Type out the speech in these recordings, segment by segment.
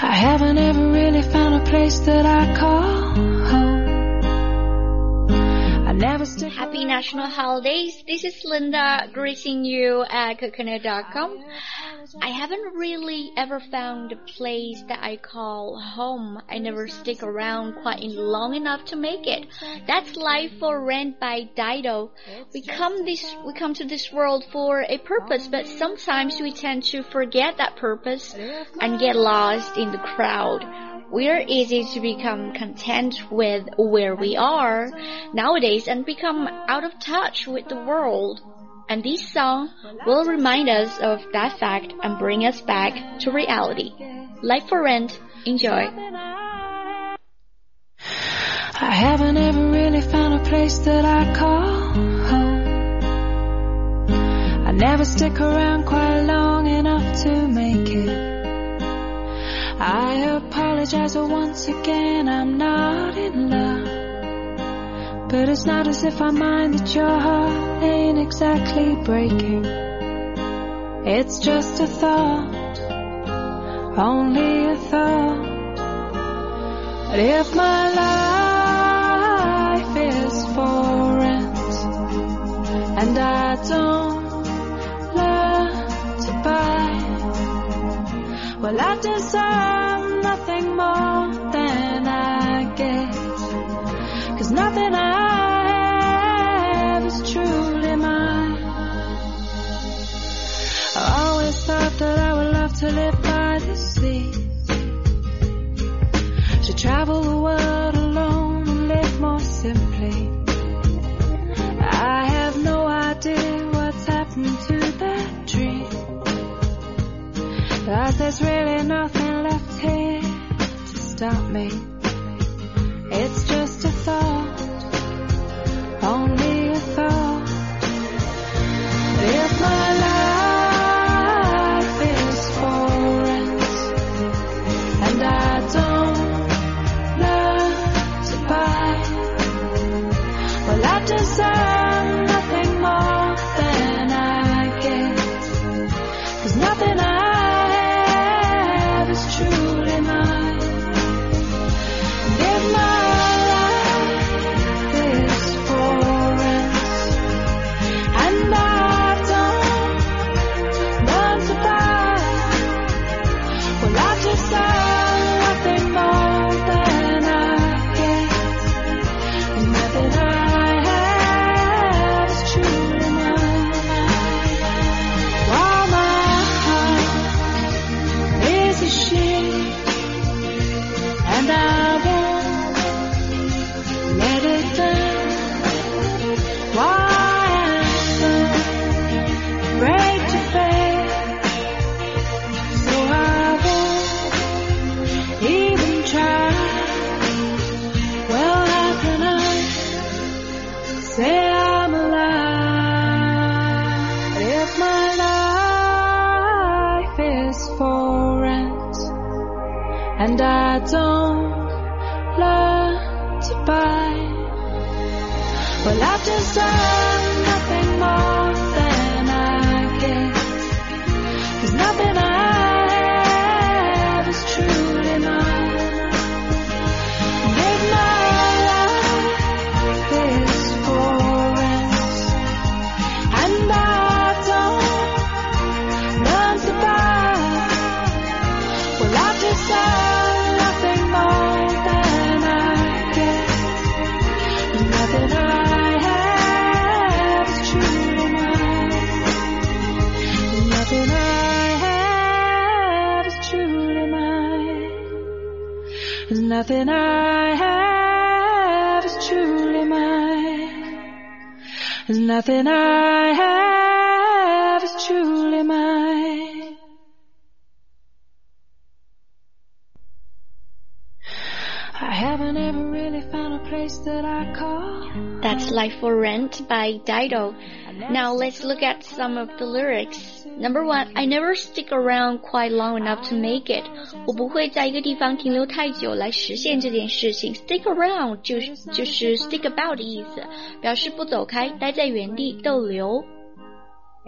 I haven't ever really found a place that I call home. I never stick Happy National Holidays. This is Linda greeting you at Coconut.com. I haven't really ever found a place that I call home. I never stick around quite long enough to make it. That's Life for Rent by Dido. We come to this world for a purpose, but sometimes we tend to forget that purpose and get lost in the crowd. We're easy to become content with where we are nowadays and become out of touch with the world. And this song will remind us of that fact and bring us back to reality. Life for Rent. Enjoy. I haven't ever really found a place that I call home. I never stick around quite long enough to make it. I apologize once again, I'm not in love. But it's not as if I mind that your heart ain't exactly breaking. It's just a thought, only a thought. But if my life is for rent and I don't learn to buy, well, I deserve nothing more than I get. 'Cause nothing I have is truly mine. I always thought that I would love to live by the sea, to travel the world alone and live more simply. I have no idea what's happened to that dream, 'cause there's really nothing left here to stop me. It's just a thought, only a thought. But if my life is for rent and I don't learn to buy, well, I deserve nothing more than I get. 'Cause nothing I have is truly mine. And if my and I don't learn to buy, well, I deserve nothing more than I get. 'Cause nothing I have is truly mine. And if my life is for rent and I don't learn to buy, well, I deserve nothing I have is truly mine. There's nothing I have is truly mine. I haven't ever really found a place that I call. That's Life for Rent by Dido. Now let's look at some of the lyrics. Number one, I never stick around quite long enough to make it. 我不会在一个地方停留太久来实现这件事情。Stick around 就是 stick about 的意思，表示不走开，待在原地逗留。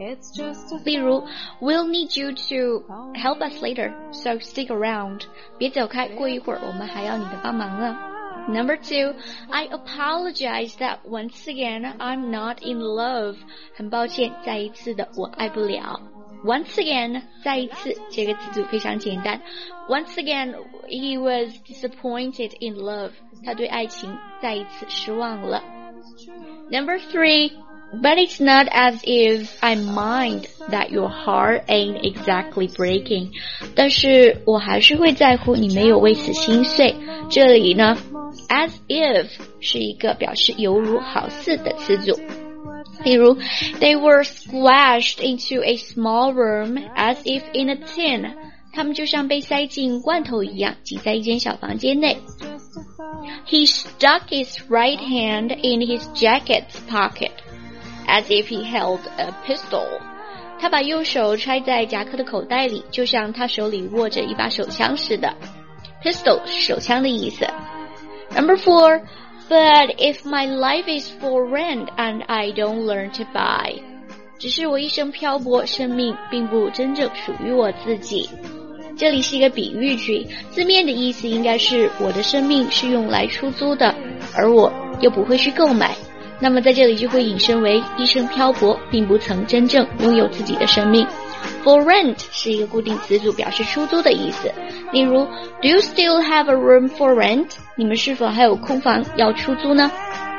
例如 We'll need you to help us later, so stick around. 别走开，过一会儿我们还要你的帮忙呢。Number 2, I apologize that once again I'm not in love. 很抱歉，再一次的我爱不了。Once again, 再一次，这个词组非常简单。Once again, he was disappointed in love. 他对爱情再一次失望了。Number 3, but it's not as if I mind that your heart ain't exactly breaking. 但是我还是会在乎你没有为此心碎。这里呢 as if 是一个表示犹如好似的词组。例如 They were squashed into a small room as if in a tin. 他们就像被塞进罐头一样，挤在一间小房间内。He stuck his right hand in his jacket's pocket as if he held a pistol. 他把右手揣在夹克的口袋里，就像他手里握着一把手枪似的。Pistol 是手枪的意思。Number 4, but if my life is for rent and I don't learn to buy. 只是我一生漂泊，生命并不真正属于我自己。这里是一个比喻句，字面的意思应该是我的生命是用来出租的，而我又不会去购买。那么在这里就会引申为一生漂泊，并不曾真正拥有自己的生命。For rent 是一个固定词组，表示出租的意思。例如 Do you still have a room for rent? 你们是否还有空房要出租呢？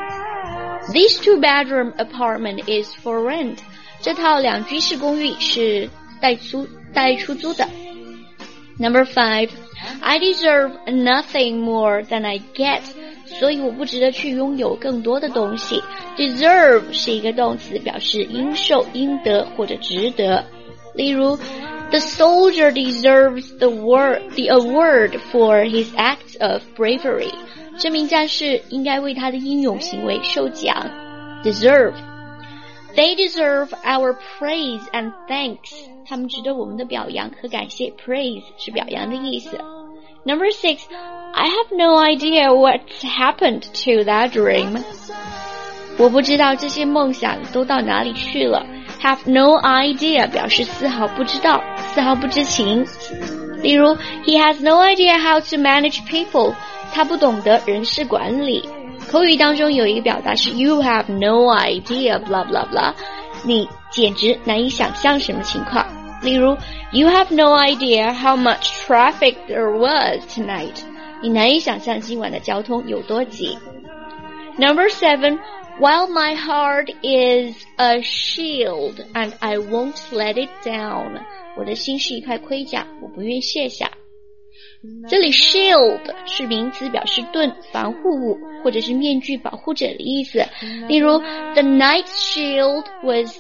This 2-bedroom apartment is for rent. 这套2居室公寓是待出租的。Number 5, I deserve nothing more than I get. 所以我不值得去拥有更多的东西。Deserve 是一个动词，表示应受、应得或者值得。例如 The soldier deserves the award for his acts of bravery. 这名战士应该为他的英勇行为受奖。Deserve. They deserve our praise and thanks. 他们值得我们的表扬和感谢。Praise 是表扬的意思。Number 6, I have no idea what's happened to that dream. 我不知道这些梦想都到哪里去了。Have no idea 表示丝毫不知道，丝毫不知情。例如 He has no idea how to manage people. 他不懂得人事管理。口语当中有一个表达是 You have no idea blah blah blah. 你简直难以想象什么情况。例如 You have no idea how much traffic there was tonight. 你难以想象今晚的交通有多挤。Number 7, While my heart is a shield and I won't let it down. 我的心是一块盔甲，我不愿卸下。这里 shield 是名词，表示盾、防护物或者是面具、保护者的意思。例如 The knight's shield was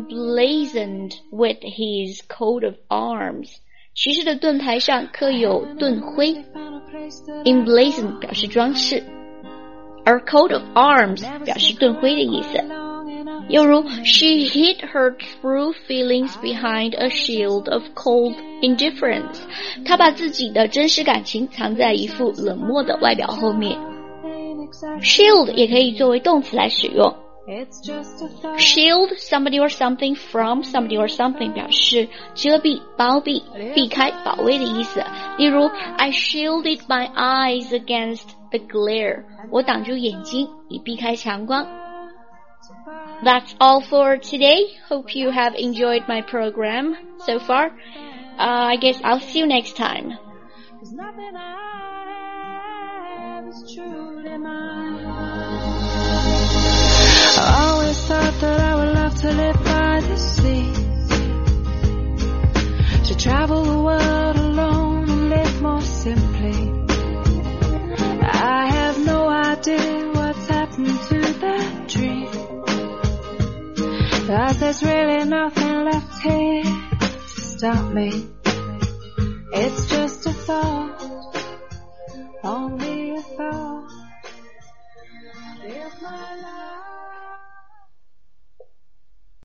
emblazoned with his coat of arms. 骑士的盾牌上刻有盾徽。Emblazoned 表示装饰，而 coat of arms 表示盾徽的意思。又如 She hid her true feelings behind a shield of cold indifference. 她把自己的真实感情藏在一副冷漠的外表后面。Shield 也可以作为动词来使用。Shield somebody or something from somebody or something 表示遮蔽、包庇、避开、保卫的意思。例如 I shielded my eyes against the glare. 我挡住眼睛以避开强光。That's all for today. Hope you have enjoyed my program so far. I guess I'll see you next time. I always thought that I would love to live by the sea, to travel the world alone and live more simply. I have no idea what's happened to that dream, 'cause there's really nothing left here to stop me. It's just a thought, only a thought.